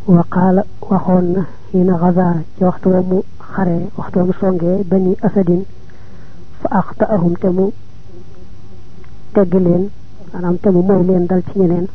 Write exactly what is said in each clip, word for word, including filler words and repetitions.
وقال وخون حين غزا ci waxtu mu xare waxtu mu songé bani asadin fa aqta'ahum tamu teglen anam tamu moy len dal ci ñeneen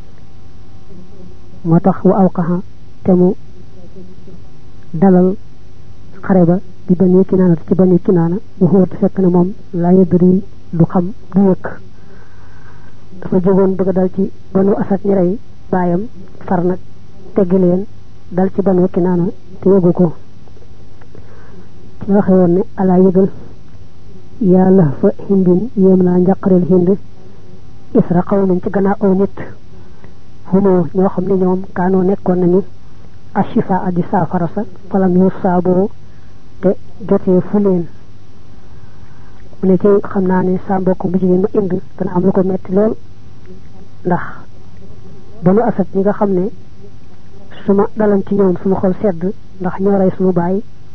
motax wa awqaha tamu dalal xare ba di bani kinana ci bani kinana mu hoot fekk na mom la yadri du xam du yek dafa jogon bëgg dal ci banu asad ñi ray bayam far nak tegleen dal ci banu kinana te yegu ko ci waxe won ne ala yegal ya la fa hindin yem na njaqarel hind isra qawlun ci gana aw nit humo ñoo xamni ñoom kaano nekkon nañu ashifa adi safara sa falam yu sabo te joté fu leen mu ne ci xamna ne sa mbokk bu jigeen ma indi dana am lu ko metti lool ndax banu asad ñi nga xamne suma dalan ci ñoom suma xol sedd ndax ñoo ray suñu baay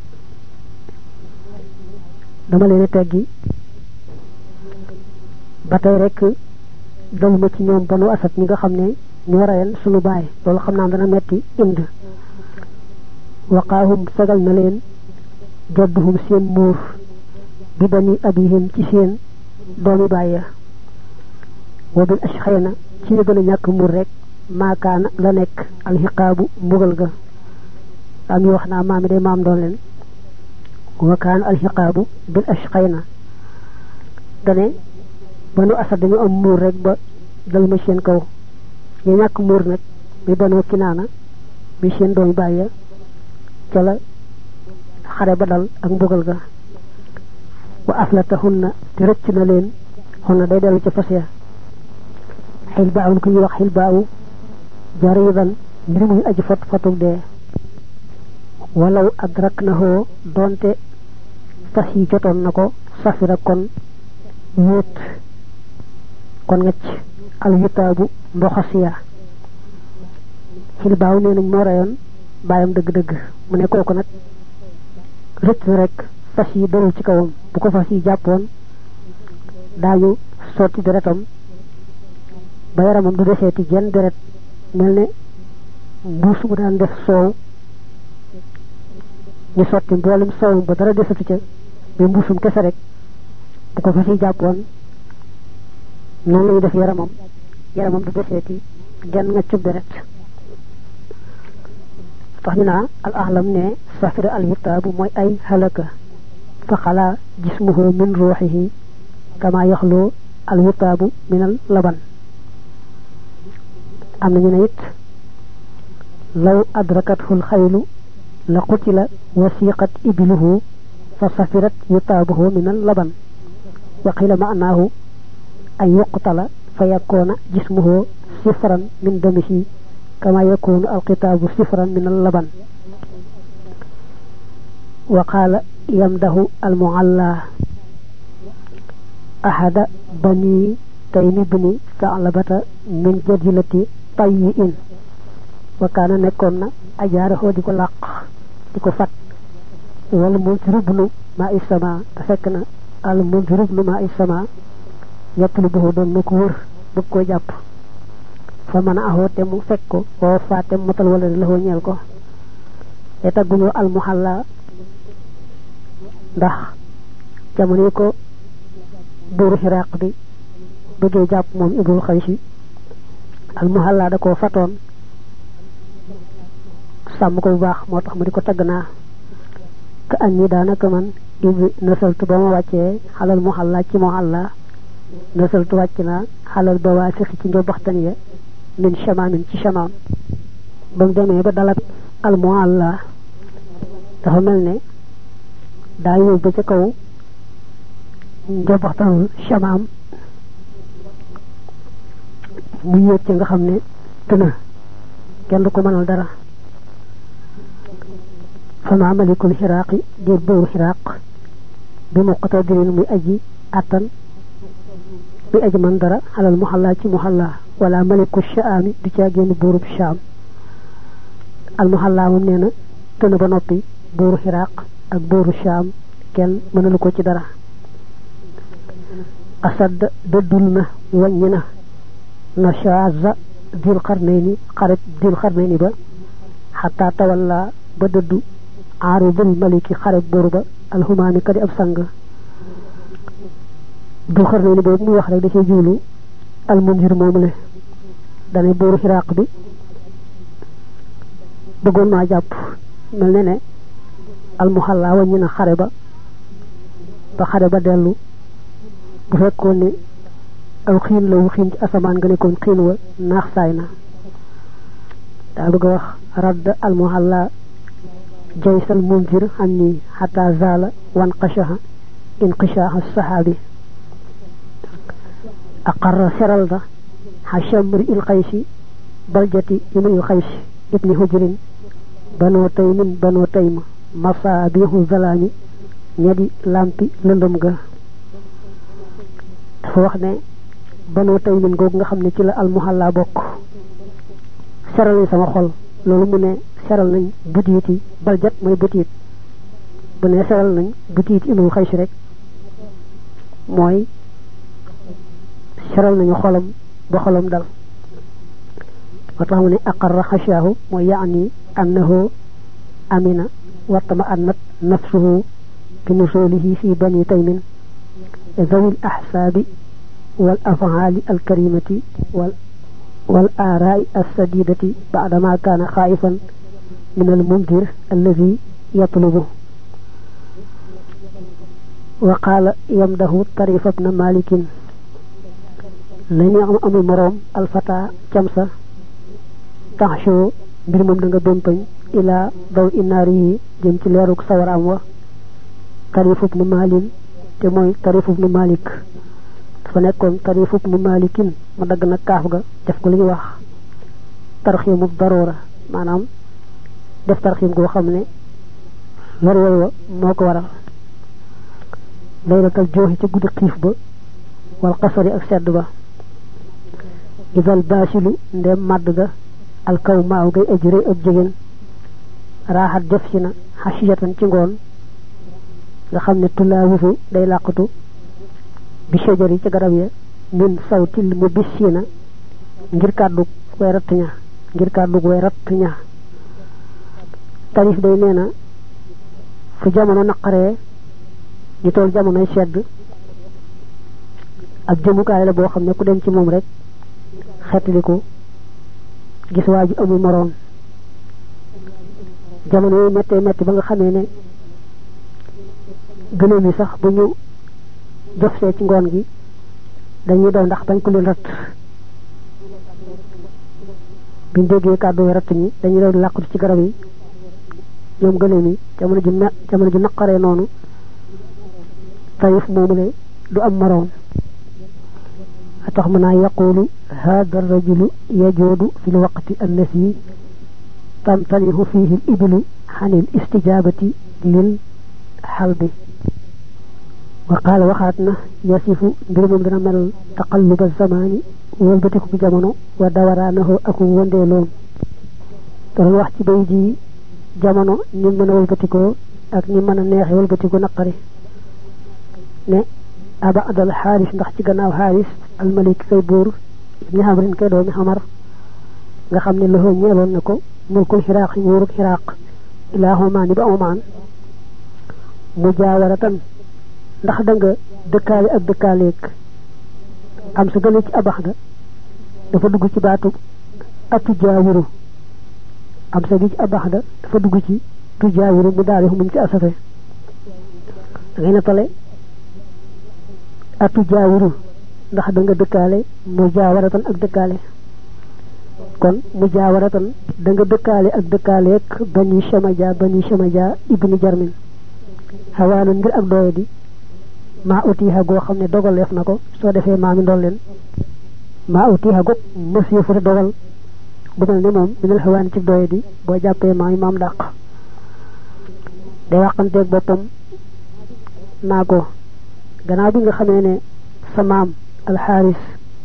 dama leen teggi batay rek daluma ci ñoom banu asad ñi nga xamne ñoo rayal suñu baay loolu xamna dana metti ind waqahum sagal na leen jadduhum seen muur bi bani abihim ci seen doomi baaya wa bil ashkhayna ci gëna ñak muur rek ma kana la nek al hiqabu mbugal ga am ñu waxna maami day maam doon leen wa kan al hiqabu bil ashkhayna dane banu asad dañu am muur rek ba dal ma seen kaw ñu ñak muur nak bi banu kinana bi seen doom baye ci la xare ba dal ak mbugal ga wa aflatahunna tirëcc na leen xonna day delu ci fasya hilba'un ku wax hilba'u jaridan ngir muy aji fot fotuk de walaw adraknahu donte fas yi jotoon nako safira kon wut kon ngacc al yutabu mboxasiya hilba'u ne nañ mo rayon bayam deug deug mu ne koko nak rek rek fas yi delu ci kawam bu ko fas yi jàppoon daañu sotti deretam ba yaramam du defeeti jenn deret melne mbuus bu daan def soow ñu sotti mboolem soow ba dara desatu ca bi mbuusum kese rek bu ko fas yi jàppoon noonu lañu def yaramam yaramam du defeeti genn nga cub deret tax ñu naa al ahlam ne safira al yutaabu mooy ay halaka fa xala jismuhu min ruuxihi kama yaxlu al yutaabu min al laban am nañu ne it law adrakathu al xaylu la qutila wasiqat ibluhu fa safirat yutaabuhu min al laban wa qila ma'nahu an yuqtala fa yakuna jismuhu sifran min damihi كما يكون القطاب صفرا من اللبن وقال يمده المعلى أحد بني تيم بن ثعلبة من جدلة طيئن وكان نكون أجاره ديكو لاق ديكو فات والمنذر بن ماء السماء تفكنا المنذر بن ماء السماء يطلبه دون نكور بكو جاب فمن أهو تمو فكو وفاتم مطل ولا له نيالكو يتقنو المحلى ndax jamono ko buru hiraq bi bëgge japp mom ibul khayshi al muhalla da ko faton sam ko bu baax motax mu diko tagna ka anni danaka man ibi nasaltu bama wacce halal muhalla ci muhalla nasaltu waccina halal bawasikh ci ndo baxtaniya min shamamin ci shamam bam demé ba dalab al mualla dafa melne da yow ba ci kaw njobaxtan shamam mu yépp ci nga xamne tena kenn du ko manal dara fama malikul hiraqi di bu hiraq bi muqtadirin muy aji atan bi aji man dara halal muhalla ci muhalla wala maliku shaami di ca genn burub sham al muhalla mom neena tëna ba noppi buru hiraq ak buru sham kenn mënalu ko ci dara asad dadulna wañina nashaza dil qarnayni qarib dil qarnayni ba xataa tawalla ba dëddu aaridul maliki xareb buur ba alxumaami kadi ab sang du xar ne ni boobu muy wax rek da cee juulu almunzir moomu le dane buuru xiraaq bi bëggoon naa jàpp mel ne ne almuhalla wàññi na xare ba ba xare ba dellu bu fekkoon ne aw xiin la wu xiin ci asamaan nga nekkoon xiin wa naax saay na daa bëgg a wax radd almuhalla jaysal munzir xam ni xataa zaala wan qashaha inqishaaha sahaabi aqarra seral da xashamri il xaysi baljati imri il xaysi ibni hujrin banoo taymin banoo tayma masaabihu zalaami ñadi lampi lëndëm ga dafa wax ne banoo taymin googu nga xam ne ci la almuhalla bokk seral nañ sama xol loolu mu ne seral nañ butiiti baljat mooy butiit bu ne seral nañ butiiti imul xaysi rek mooy seral nañu xolam ba xolam dal wa tax mu ne aqarra xashaahu mooy yaani annahu amina watama annat nafsuhu bi nusulihi fi bani taymin ذوي الأحساب والأفعال الكريمة وال والآراء السديدة بعدما كان خائفا من المنذر الذي يطلبه وقال يمده طريف ابن مالك لن يعم أم المروم الفتى كمسة تحشو برمم دنگا بمبن إلى ضوء ناره جمت ليروك سور أموه طريف ابن مالك تموي طريف ابن مالك fa nekkoon tarifu mu malikin ma dagg na kaaf ga def ko li ñuy wax tarxiimu daroora maanaam def tarxiim goo xam ne lor woy wa moo ko waral laylatal jooxi ci guddi xiif ba wal xasari ak sedd ba idal baasilu ndem màdd ga alkaw maaw gay ajré ak jigéen raaxat def si na xasiyatan ci ngoon nga xam ne tulaawifu day làqatu bi shajari ci garab ya min sawtil mu bissina ngir kàddu way ratt ña ngir kàddu way ratt ña tarif day nee na fu jamono naqaree ñu tool jamonoy sedd ak jëmukaay la boo xam ne ku dem ci moom rek xeetli ko gis waa ji amul moroom jamono yooyu mettee metti ba nga xamee ne gënoom yi sax bu ñu jof see ci ngoon gi dañuy daw ndax bañ ko leen ratt biñ déggee kàddu ratt ñi dañuy daw di làqutu ci garab yi ñoom gëléem yi jamono ju me jamono ju naqaree noonu tayif moomu le du am moroom a tax mën naa yaqulu hada rajulu yajoodu fi l waqti annasi tamtanihu fihi l iblu xanil istijabati lil xalbi wa qaala waxaat na yasifu mbir moom dana mel taqalluba zamaani wëlbatiku bi jamono wa dawaraanahu aku wëndeeloom dana wax ci bay ji jamono ni mën a wëlbatikoo ak ni mën a neexe wëlbatiku naqari ne aba adal xaaris ndax ci gannaaw xaaris almalik kay buur ibni xamrin kay doomi xamar nga xam ne loxo ñeeloon na ko mulkul xiraaq nguurug xiraaq ilaa xomaani ba omaan mujaawaratan ndax da nga dëkkaale ak dëkkaaleeg am sa gële ci abax ga dafa dugg ci baatu atu jaawiru am sa gi ci abax ga dafa dugg ci tu jaawiru mu daal di ci asafe da ngay natale atu jaawiru ndax da nga dëkkaale mu jaawaratan ak dëkkaale kon mu jaawaratan da nga dëkkaale ak dëkkaaleeg bani shamaja bani shamaja ibni jarmin xawaana ngir ak doye di maa utiixa goo xam ne dogaleef na ko soo defee maa mi ndol leen maa utiixa gog monsieur fu dogal bu mel ne moom minal xawaani ci doye di boo jàppee maa mi maam dàq day waxanteeg boppam naa ko gannaaw bi nga xamee ne sa maam alxaaris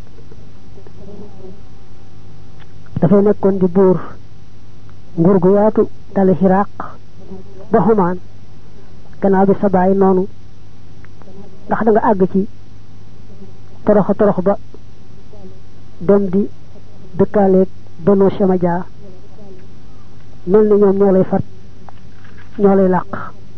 dafay nekkoon di buur nguur gu yaatu dale xiraaq ba xumaan gannaaw bi sa baay noonu ndax da nga àgg ci toroxa torox ba dem di dëkkaaleeg banu shamaja mel ni ñoom ñoo lay fat ñoo lay làq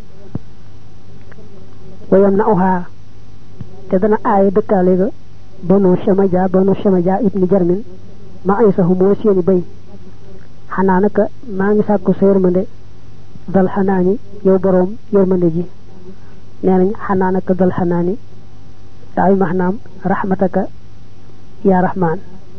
wayam na uhaa te dana aaye dëkkaale ga banu Shamaja banu Shamaja ibni Jarmin ma ay saxu moo seeni bay xanaa naka maa ngi sàkku sa yërmande dal xanaani yow boroom yërmande ji nee nañ xanaa naka dal xanaani daay maanaam rahmataka yaa rahmaan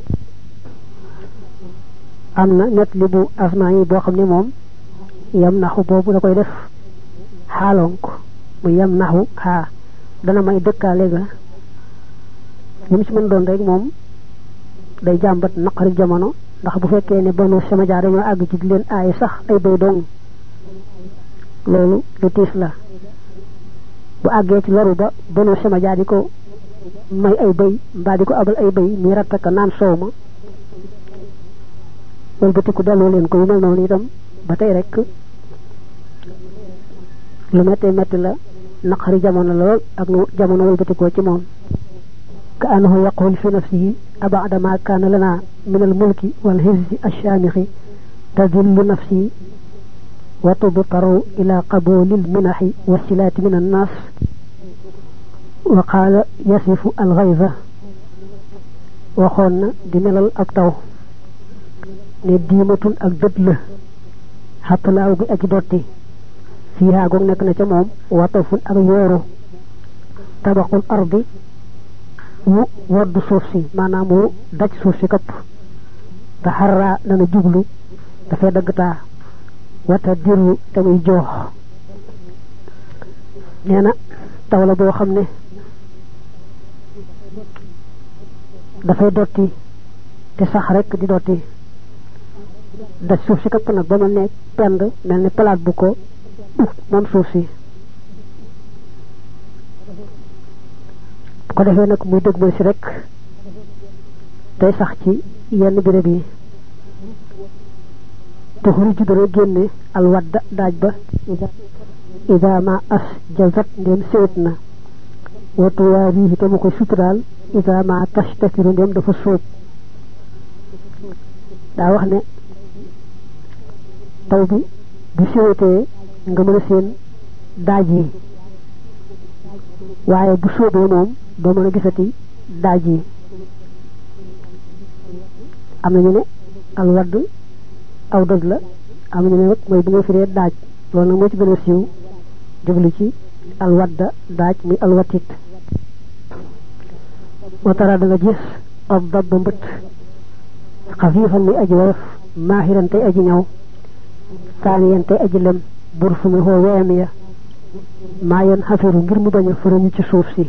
am na net li bu asmaan yi boo xam ne moom yam naxu boobu da koy def xaalonk mu yam naxu xaa dana may dëkkaale ga li mu ci mën doon rek moom day jàmbat naqari jamono ndax bu fekkee ne banu Shamaja dañoo àgg ci di leen aaye sax ay bay dong loolu lu tiis la bu àggee ci loru ba banu Shamaja di ko may ay bay mbaa di ko abal ay bay muy rattaka naan soow ma wëlbatiku delloo leen ko yu mel noonu itam ba tey rek lu metti metti la naqari jamono la lool ak nu jamono wëlbatikoo ci moom ka annahu yaqul fi nafsihi abada ma kaana lana min al mulki wal hizzi ash-shamikhi tadillu nafsi wa tubtaru ila qabuli al minahi wa silati min an nas wa qaala yasifu al ghayza waxoon na di melal ak taw ne diimatun ak dët la xattalaaw gi ak dotti fiihaa goog nekk na ca moom watafun ak yooru tabaxul ardi wu woddu suuf si maanaam wu daj suuf si kapp te xarraa dana jublu dafay daggtaa wata dirru te muy joox nee na taw la boo xam ne dafay dotti te sax rekk di dotti daj suuf si kapp nag ba mel ne pend mel ne palaat bu ko moom suuf si bu ko defee nag muy dëgmal si rek tey sax ci yenn béréb yi tuxuri ju dana génne alwadda daaj ba ida ma as jazat ndéem séwét na watuwaa bii te mu koy suturaal ida ma tashtakiru ndéem dafa sóob daa wax ne taw bi bu séwétee nga mën a seen daaj yi waaye bu sóobee moom doo mën a gisati daaj yi am nañu ne alwadd aw doj la am nañu ne nag mooy bu nga firee daaj loolu nag moo ci gën a siiw jublu ci alwadda daaj muy alwatit watara da nga gis ab dab ba mbët xafiifan muy aji woyof maahiran tey aji ñaw saaniyan tey aji lem bur fu mu xoo weyam ya maa yoon xafiru ngir mu bañ a fërañu ci suuf si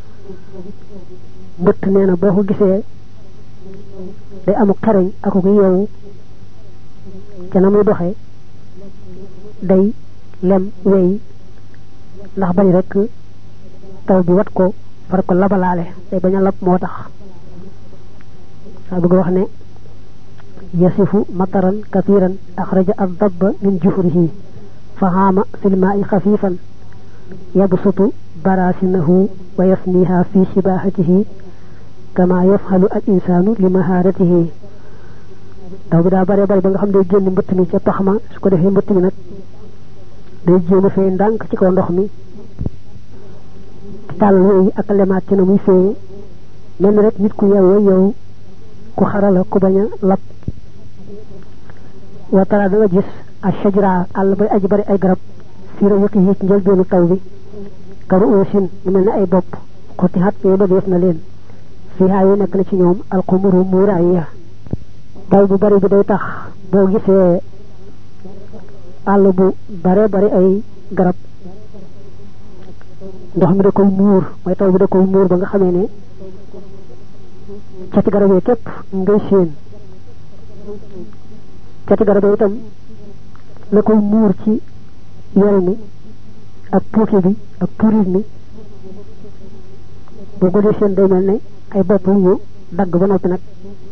mbëtt nee na boo ko gisee day amu xereñ ako ko yeewu ca na muy doxe day lem wey ndax bañ rek taw bi wat ko far ko labalaale day bañ a lab moo tax saa bëgg wax ne yasifu mataran kathiran axraja ad-dabba min juhrihi fahaama fil maa'i xafiifan yabsutu barasinahu wa yasniha fi shibahatihi kama yafhalu al insanu li maharatihi taw bi daa bare bare ba nga xam day génn mbëtt mi ca pax ma su ko defee mbëtt mi nag day jéem a fee ndànk ci kaw ndox mi tàll yooyu ak lemaat ci na muy fee mel rek nit ku yeewoo yow ku xarala ku bañ a lab wa tara da nga gis ak shajara àll bay aji bari ay garab fii ra yëkk yi ci njëlbeenu taw bi karu oosin mu mel ne ay bopp xuti xat yooyu dogeef na leen fii haa yi nekk na ci ñoom alxumuru muuraay ya taw bu bari bi day tax boo gisee àll bu bare bari ay garab ndox mi da koy muur mooy taw bi da koy muur ba nga xamee ne cati garab yi képp ngay séen cati garab yi itam la koy muur ci yel mi ak puuki bi ak puurit mi boo ko dee seen day mel ne ay bopp yu dagg ba noppi nag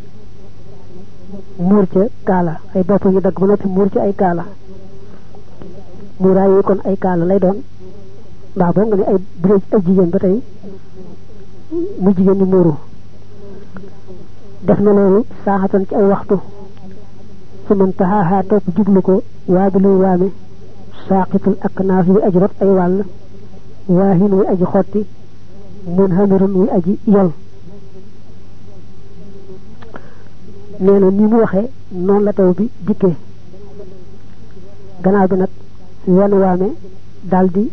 muur ca kaala ay bopp yu dagg ba noppi muur ci ay kaala muuraay yi kon ay kaala lay doon mbaa boo nga ne ay bu dee ay jigéen ba tey mu jigéen ñi muuru def na loolu saaxatan ci ay waxtu su man taxaaxaa topp jublu ko waa bi luy waame saaqitul aknaaf yu aji rot ay wàll waahin wi aji xotti mun hamirun wi aji yol nee na ni mu waxee noonu la taw bi dikkee gannaaw bi nag wenn waame daldi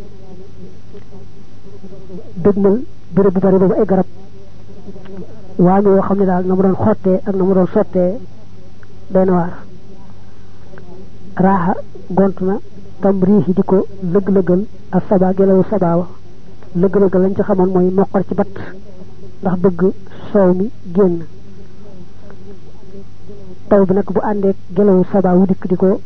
dëgmal béréb bu bari boobu ay garab waame yoo xam ne daal na mu doon xottee ak na mu doon sottee doy na waar raaxa gont na tam riixi di ko lëg-lëgal ak saba gelawu sabaawa lëg-lëgal lañ ci xamoon mooy moqar ci bat ndax bëgg soow mi génn taw bi nag bu àndeek gelawu sabaa wu dikk di ko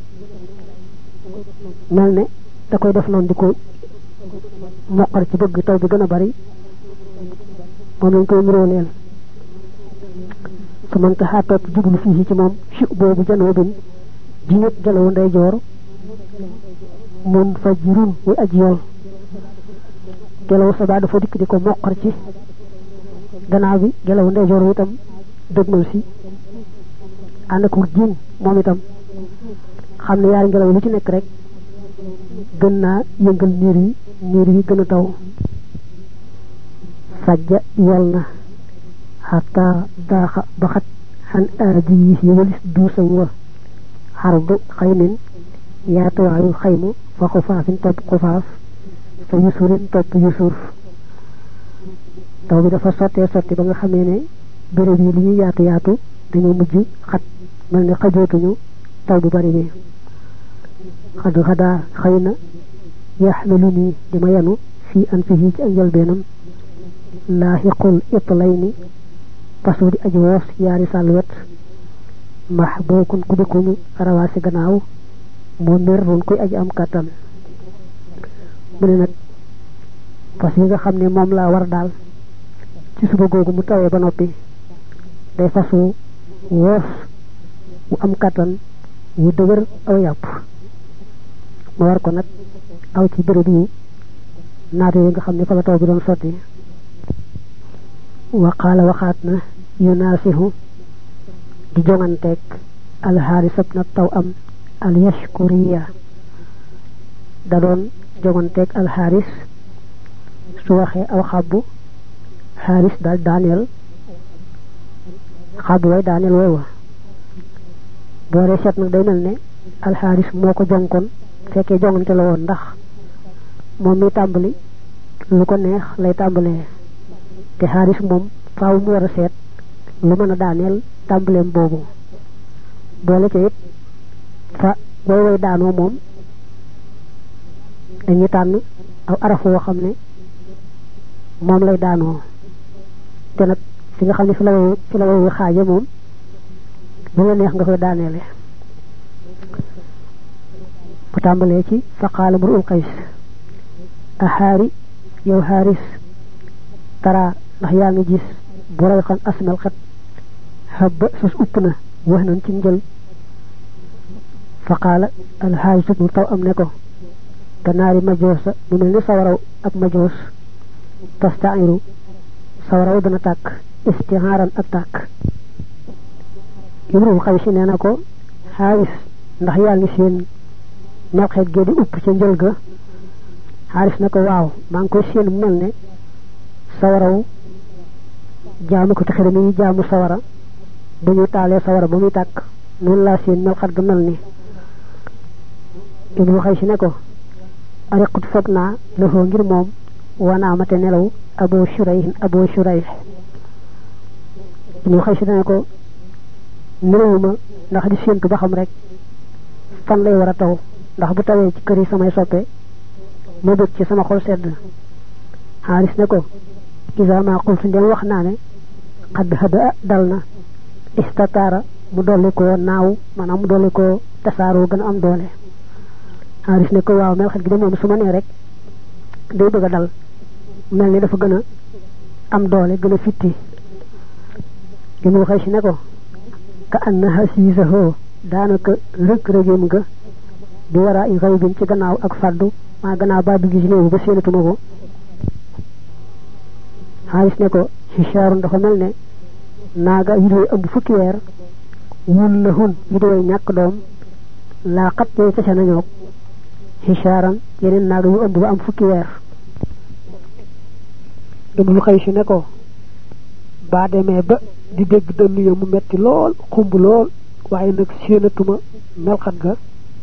mel ne da koy def noonu di ko moqar ci bëgg taw bi gën a bari moom lañ koy nirooleel su man taxaa topp jublu fii ci moom si boobu janoo bin di ñëpp gelawu ndeyjoor mun fa jirun muy aji yool gelawu sabaa dafa dikk di ko moqar ci gannaaw bi gelawu ndeyjoor itam dëgmal si ànd ak jiin moom itam xam ne yaari ngelaw lu ci nekk rek gën naa yëngal niir yi niir yi gën a taw sajja yol na xataa daaxa baxat xan aadi yi walis duusam wa xardu xaymin yaatuwaayu xaymu fa xufaafin topp xufaaf fa yusurin topp yusur taw bi dafa sottee sotti ba nga xamee ne béréb yi li ñuy yaatu yaatu dañoo mujj xat mel ne xajootuñu taw bu bari bi xad xadaa xëy na yaxmilu nii di ma yenu fii an fii ci ak njëlbeenam laaxiqul itlay ni pasu di aji woos yaari sàlwet max bookun ku dikuñu rawaasi gannaaw moo merrun kuy aji am kàttan mu ne nag fas yi nga xam ne moom laa war daal ci suba googu mu tawee ba noppi day fasu woos wu am kàttan wu dëgër aw yàpp ma war ko nag aw ci béréb yi naate yi nga xam ne fa la taw bi doon sotti waqaala waxaat na yunaasihu di jonganteeg alxaaris ab na taw am al yashkuriya da doon jonganteeg alxaaris su waxee aw xabbu xaaris daal daaneel xabbu way daaneel way wa booree seet nag day mel ne alxaaris moo ko jonkoon fekkee jongante la woon ndax moom mi tàmbali lu ko neex lay tàmbalee te xaaris moom faaw mu war a seet lu mën a daaneel tàmbaleem boobu boole ca it fa way way daanoo moom dañuy tànn aw araf woo xam ne moom lay daanoo te nag fi nga xam ne fi la way fi la way wi xaaja moom lu la neex nga koy daaneele bu tàmbalee ci fa qaala mru'ul qays a xaari yow xaaris tara ndax yaa ngi gis bu ray xan asmal xat xabba sos upp na wax nañ ci njël fa qaala alxaaris bu taw am ne ko ganaari majoosa mu mel ni sawaraw ab majoos tastairu sawaraw dana tàkk istihaaran ak tàkk imrul xaysi nee na ko xaaris ndax yaa ngi seen melxeet gee di upp ca njël ga xaaris na ko waaw maa ngi koy seen mel ne sawaraw jaamu ko te xërëm yi jaamu sawara bu ñu taalee sawara ba muy tàkk noonu laa seen melxat ga mel ni imrul xaysi ne ko ariqut foog naa loxoo ngir moom wanaamate nelaw abo shurayh abo shurayh imrul xaysi ne ko nelawuma ndax di séentu ba xam rek fan lay war a taw ndax bu tawee ci kër yi samay soppe ma bëgg ci sama xol sedd xaaris ne ko isa ma qultu ndem wax naa ne xadd hada dal na istataara mu dolli ko naaw maanaam mu dolli ko tasaaroo gën a am doole xaaris ne ko waaw mel xet gi de moom su ma nee rek day bëgg a dal mel ni dafa gën a am doole gën a fitti li mu xëy si ne ko ka anna hasiisahoo daanaka rëg-rëgéem nga di war a i xëy bin ci gannaaw ak fàddu maa gannaaw baa bi gis néewu ba séenatuma ko xaalis ne ko hishaarun dafa mel ne naaga yi doy ëmb fukki weer wun la hun yi doy ñàkk doom laa xat yooyu tase nañoo xisaaran yeneen naaga yu ëmb ba am fukki weer dama lu xëy si ne ko baa demee ba di dégg dënn ya mu metti lool xumb lool waaye nag séenatuma melxat ga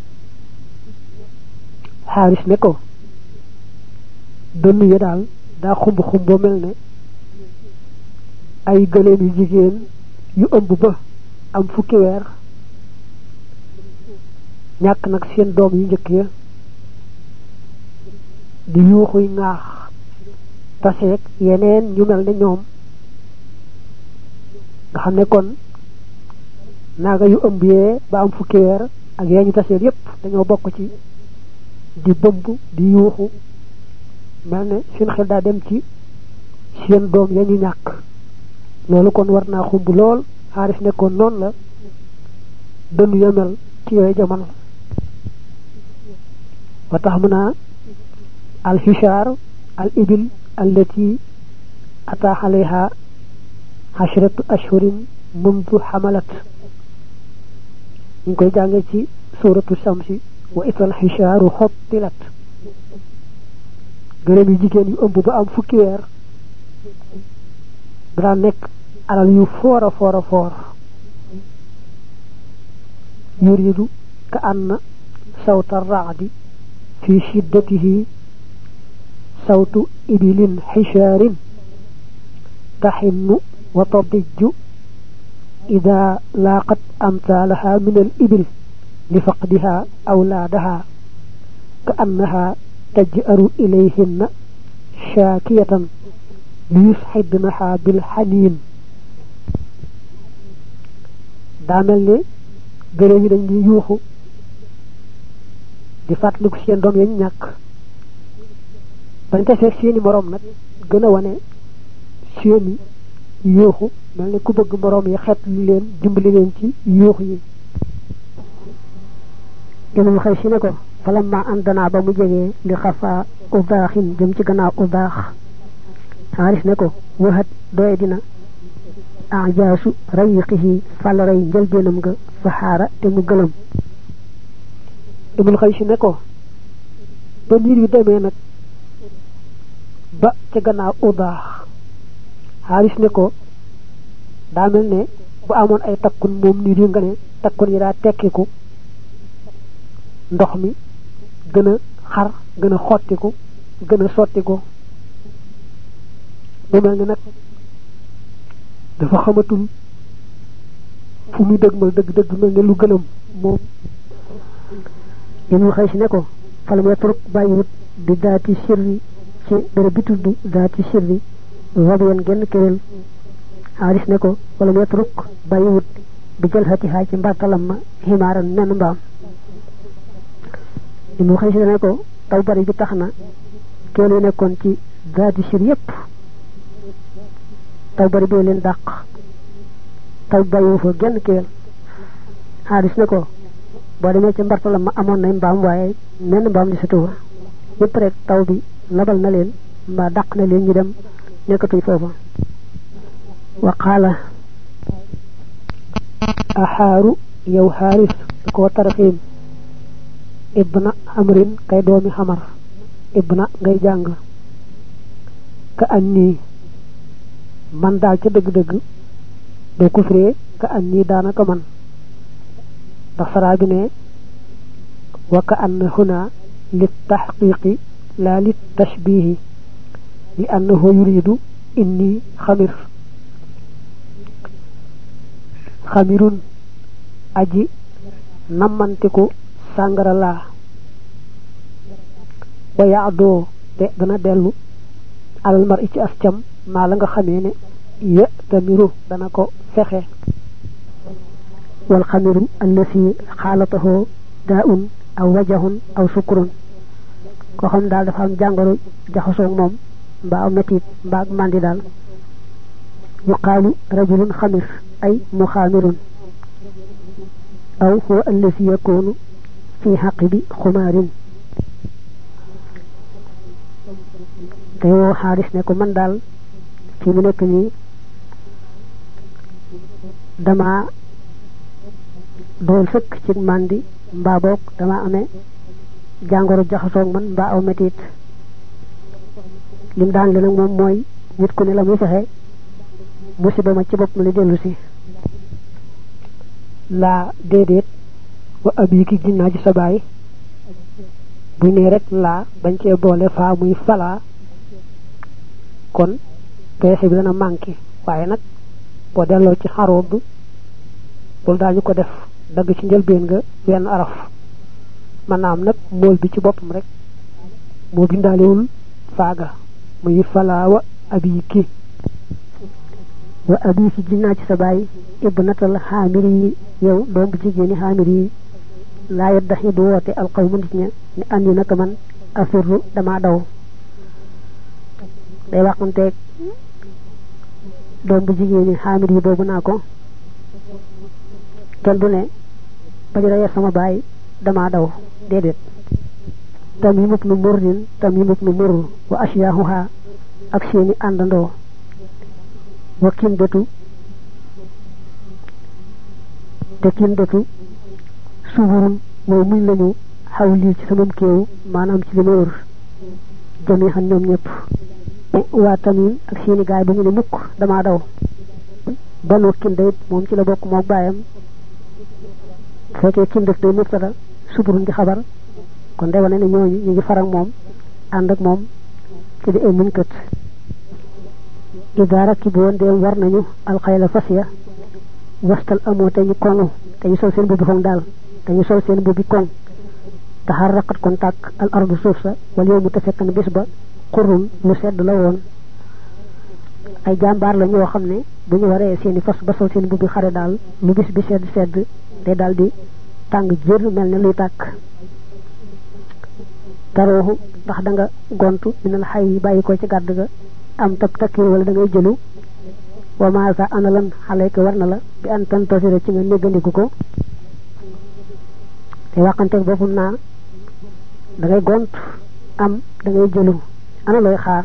xaaris ne ko dënn ya daal daa xumb xumb ba mel ne ay gëléem yu jigéen yu ëmb ba am fukki weer ñàkk nag seen doom yu njëkk ya di yuuxuy ŋaax taseeg yeneen ñu mel ne ñoom nga xam ne kon naaga yu ëmb yee ba am fukki weer ak yee ñu taseeg yépp dañoo bokk ci di bëmb di yuuxu mel ne seen xel daa dem ci seen doom ya ñu ñàkk loolu kon war naa xumb lool xaaris ne kon noonu la dënnu ya mel ci yooyu jamono wa tax mu naa al hishaar al ibil allati ataa alayha ashratu ashhurin mundu xamalat ñu koy jànge ci suratu shamsi wa ital hishaaru xottilat gëléem yu jigéen yu ëmb ba am fukki weer dara nekk alal yu foora foora foor yuridu ka anna sawta raadi fi shiddatihi sawtu ibilin xishaarin taxinnu wa tadijju ida laaqat amtaalaha min al ibil li faqdiha awlaadaha ka annaha taj'aru ilayhinna shaakiyatan li yusxidnaha bil xaniin daa mel ne gëléem yi dañ di yuuxu di fàttaliku seen doom yañ ñàkk bañ taseeg seeni moroom nag gën a wane seeni yuuxu mel ne ku bëgg moroom yi xeet lu leen dimbali leen ci yuuxu yi imam xëy si ne ko falamma andanaa ba mu jegee li xafa udaaxin jëm ci gannaaw udaax xaaris ne ko waxat doye dina ajaasu rayiqihi fàllaray njëlbeenam nga faxaara te mu gëlëm imul xëy si ne ko ba niir yu demee nag ba ca gannaaw udaax xaaris ne ko daa mel ne bu amoon ay takkun moom niir yu nga ne takkun yi daa tekkiku ndox mi gën a xar gën a xottiku gën a sottiku mu mel ne nag dafa xamatul fu muy dëgmal dëgg dëgg mel ne lu gëlëm moom yéen xëy si ne ko falam yatruk bàyyiwut bi daati sirri ci bërëb bi tudd daati sirri wabiyan genn kéwél xaalis ne ko falam yatruk bàyyiwut bi jël xatihaa ci mbartalam ma ximaaran menn mbaam yéen xëy si ne ko taw bari bi tax na kéwél yi nekkoon ci daati sir yépp taw bari bee leen dàq taw bàyyiwu fa genn kéwél xaalis ne ko boo demee ci mbartalam ma amoon nay mbaam waaye menn mbaam li sa tuwa yépp rek taw bi labal na leen mbaa dàq na leen ñu dem nekkatuñ foofa wa qaala axaaru yow xaaris da koo tarxiim ibna amrin kay doomi xamar ibna ngay jàng ka an nii man daal ca dëgg-dëgg doo ko firee ka an nii daanaka man ndax saraa bi ne wa ka anna huna li taxqiqi laa li tashbihi li annahu yuridu inni xamir xamirun aji nammantiku sàngara laa wa yaadoo te dana dellu alal mar i ci as cam maa la nga xamee ne ya tamiru dana ko fexe wal xamiru allasi xaalatahu daa un aw wajahun aw sukurun koo xam daal dafa am jàngoro jaxasoog moom mbaa aw metit mbaa ak màndi daal yuqaalu rajulun xamir ay muxaamirun aw huwa allasi yakunu fi xaqibi xumaarin te woo xaaris ne ko man daal ci mu nekk nii dama dool sëkk ci màndi mbaa boog dama amee jàngoro jaxasoog man mbaa aw metit lim daan le nag moom mooy nit ku ne la muy fexe musiba ma ci bopp ma la dellu si laa déedéet wa abi ki ginnaa ci sa baay bu ne rek laa bañ cee boole faa muy falaa kon peese bi dana manqué waaye nag boo delloo ci xaroob bul daañu ko def dagg ci njëlbeen nga wenn araf man naam nag mool bi ci boppam rek moo bindaalewul faaga muy falaa wa abi ki wa abi ki ginnaa ci sa baay ibnatal xaamir yi yow doom bu jigéeni xaamir yi laa yaddax yi du woote alqawmu nit ña ni andi naka man afirru dama daw day waxanteeg doom bu jigéeni xaamir yi boobu naa ko kenn du ne ba ñu reyee sama baay dama daw déedéet tam yi mub nu murnin tam yi mub nu murr wa asiyaahuha ak seeni àndandoo wa kindatu te kindatu suburun mooy muñ lañu xaw lii ci samam kéew maanaam ci li ma wër jami xam ñoom ñëpp waa tamim ak seeni gaay bu ñu ne mukk dama daw banu kinda it moom ci la bokk mook baayam fekkee kindat day mubtada suburun di xabar kon day wane ne ñooñu ñu ngi farak moom ànd ak moom ci di ay muñ kët ida rakki bu woon deem war nañu alxayla fas ya wastal amoo te ñu koŋu te ñu sol seen bubbi koŋ daal te ñu sol seen bubbi koŋ taxar raqat kon tàkk al ardu suuf sa wala yow mu te fekk na bis ba xurul lu sedd la woon ay jàmbaar la ñoo xam ne bu ñu waree seeni fas ba sol seen bubbi xare daal lu bis bi sedd sedd day daal di tàng jër mel ne luy tàkk tarooxu ndax da nga gontu minal xay yi bàyyi ko ci gàdd ga am tab takkir wala da ngay jëlu wa maasa ana lan xale ko war na la bi an tantasira ci nga néggandiku ko te waxanteeg boppam naa da ngay gont am da ngay jëlu ana looy xaar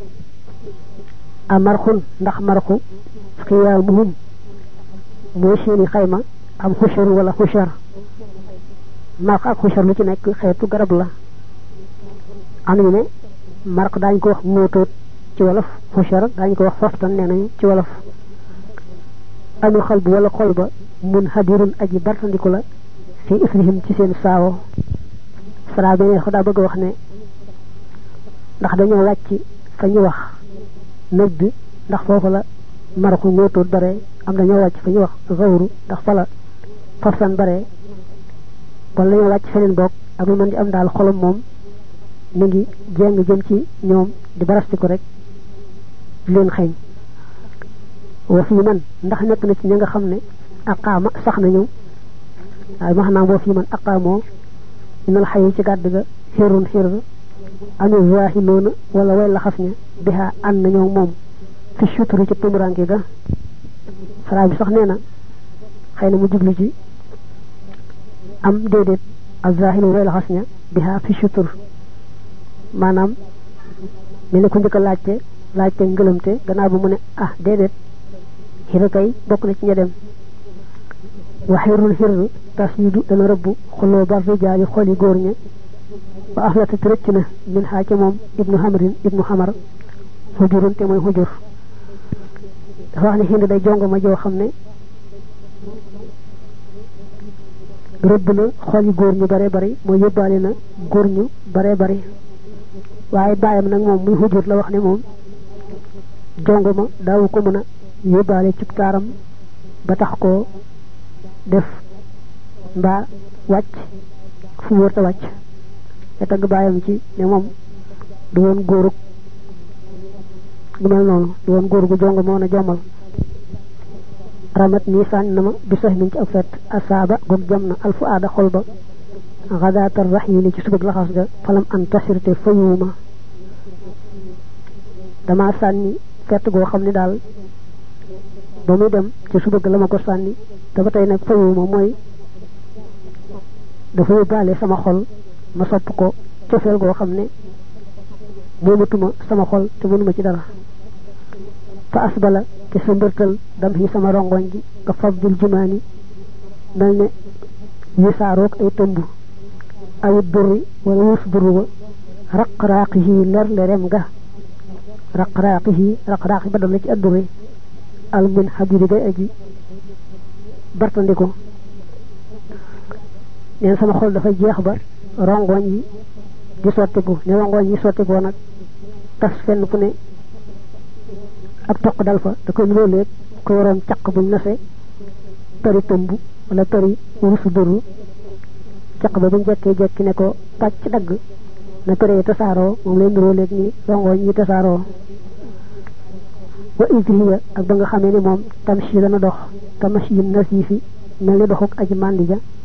a marxun ndax marxu xiyaa muhum mooy seeni xayma am xushar wala xushar marx ak xushar lu ci nekk xeetu garab la am nañu ne marx daañu ko wax móotóot ci wolof xushar daañu ko wax foftan nee nañu ci wolof amul xal bu wala xol ba mun hadirun aji bartandiku la fi ifrihim ci seen saawo sara bi ne daa bëgg wax ne ndax dañoo wàcc fa ñu wax nëdd ndax foofu la marxu móotóot bare am dañoo wàcc fa ñu wax xawru ndax fa la foftan bare wala dañoo wàcc feneen boog ak lu mën di am daal xolam moom mi ngi jéng jëm ci ñoom di barastiku rek di leen xeeñ wa fii man ndax nekk na ci ñi nga xam ne aqaama sax nañu waaye ma xam naa boo fii man aqaamoo inal xayi ci gàdd ga xirun xir ami waaxiloona wala way laxas ña bihaa ànd nañoo moom fi suturi ci tumuranke ga saraa bi sax nee na xëy na mu jublu ci am déedéet ak zaaxilu way laxas ña bihaa fi sutur maanaam mel ne ku njëkk a laajte laajte ngëlëmte gannaaw ba mu ne ah déedéet xira kay bokk na ci ña dem waxirul xir tasiidu dana rëbb xuloo bar rijaali xoli góor ña ba aflata rëcc na min xaa ca moom ibnu xamrin ibnu xamar xujurun te mooy xujur dafa wax ne xind day jongo ma joo xam ne rëbb na xoli góor ñu bare bari mooy yóbbaale na góor ñu bare bari waaye bàyyam nag moom muy xujur la wax ne moom jongo ma daawu ko mën a yóbbaale ci taaram ba tax koo def mbaa wàcc fu wër ta wàcc te tagg bàyyam ci ne moom du woon góorug du mel noonu du woon góor gu jongo moo na jommal ramat nii sànni na ma bi sax min ci ak fet asaaba goog jam na alfu aada xol ba xadaatar rax yi ni ci subag laxas ga falam an tasirte fayuuma dama sànni fett goo xam ne daal ba muy dem ci subag la ma ko sànni te ba tey nag fayuuma mooy dafa yóbbaale sama xol ma sopp ko cofeel goo xam ne moomatuma sama xol te mënuma ci dara fa asbala te sa mbërtal dam yi sama rongoñ ji nga fabdul jumaani mel ne yisaaroog ay tëmb ay durri wala wus durru ba raqraaqihi ler lerem ga raqraaqihi raqraaqi ba dal ci adduri al min hadiri gay aji bartandiko neen sama xol dafa jeex ba rongoñ yi di sottiku ne rongoñ yi sottiku nag tas fenn fu ne ak toq dal fa da koy looleeg ko waroon caq buñ nase tari tëmb wala tari wusu duru caq ba buñ jekkee jekki ne ko pàcc dagg na tëree tasaaroo moom lay nirooleeg ni rongoñ yi tasaaroo wa idriya ak ba nga xamee ni moom tamshi dana dox tamashi nasifi mel ni doxuk aji mandi ja